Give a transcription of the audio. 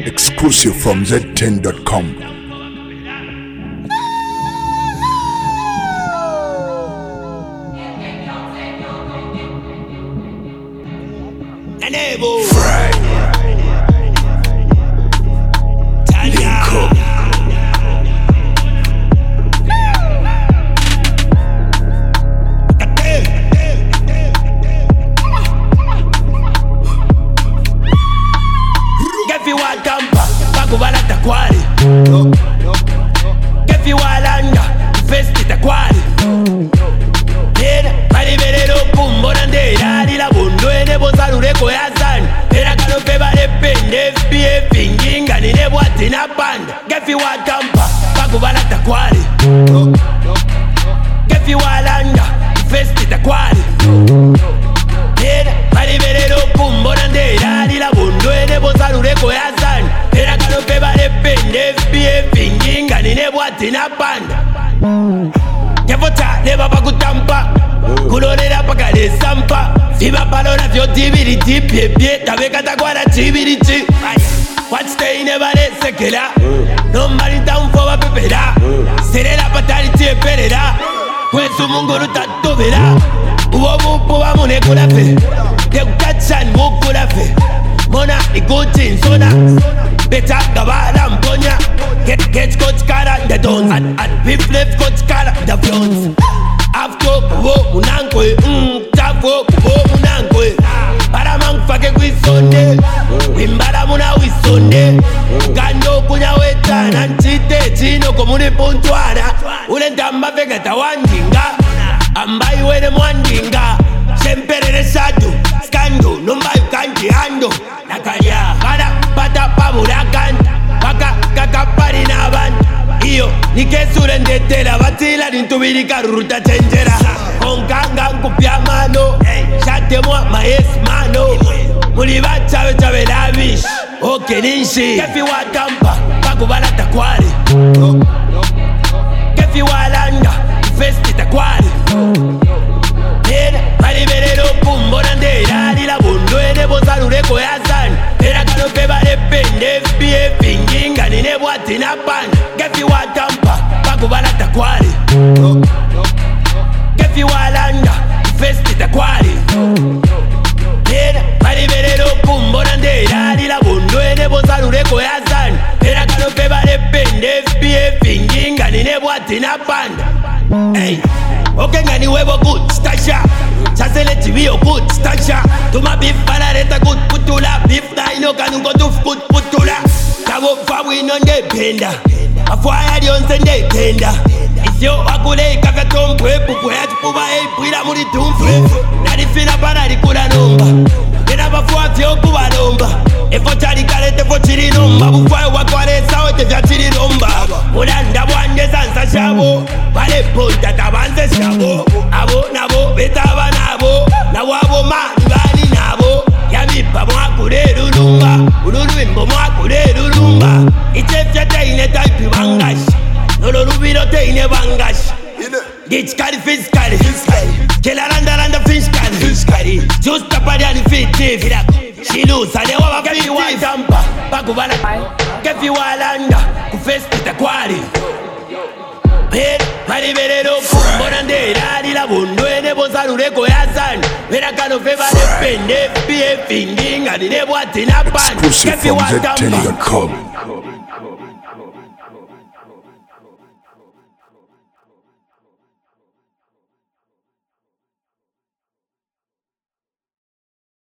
Exclusive from Z10.com. Ruta chengera con kanga kupia mano chate-moi maes mano muliba chabe chabe lavish okenishi kefi watampa pakubala takwali kefi walanda festi takwali nena paliberero kumbona ndera lila bundo ene bozalureko yazani era kanope bale pende fpf inginga nine bwati na panda kefi watampa pakubala takwali Kefi walanda, festi takwali Nena, paliberero kumbona ndera lila bundo ene bozalureko yazani era kanope bale pende fpf inginga nine bwati na panda Hey, okenga ni webo good stasha Chasele chibio good stasha Tuma beef palareta good putula Beef na inoka nungo tuf good putula Kabo fawi nonde penda Afwaya dionse nde tenda Isyo wakule kakatombe Pupwe atupuba pwila muri tumfwe Narifina pana likula nomba Nena bafua vyo kuwa nomba Efo chali kalete fo chiri nomba Bufwayo wakwale saote vya chiri nomba Mulanda bwande sansa shabo Pale ponta tabanse shabo Abo nabo betaba nabo Na wabo mani bani nabo Yamipa mwakule lulumba Ululuimbo mwakule lulumba Ichefya teine taipi wangashi Nolo rubiro teine wangashi Gitskari fiskari Kela randa fiskari Justa pariani fitif Shilusa de waba kefi watampa Pakubala kefi walanda Kufesti takwali Paliberero kumbona ndera lila bundo ene bozalureko yazani Vera kanope bale pende fpf inginga nine bwati na panda Exclusive from Z10.com.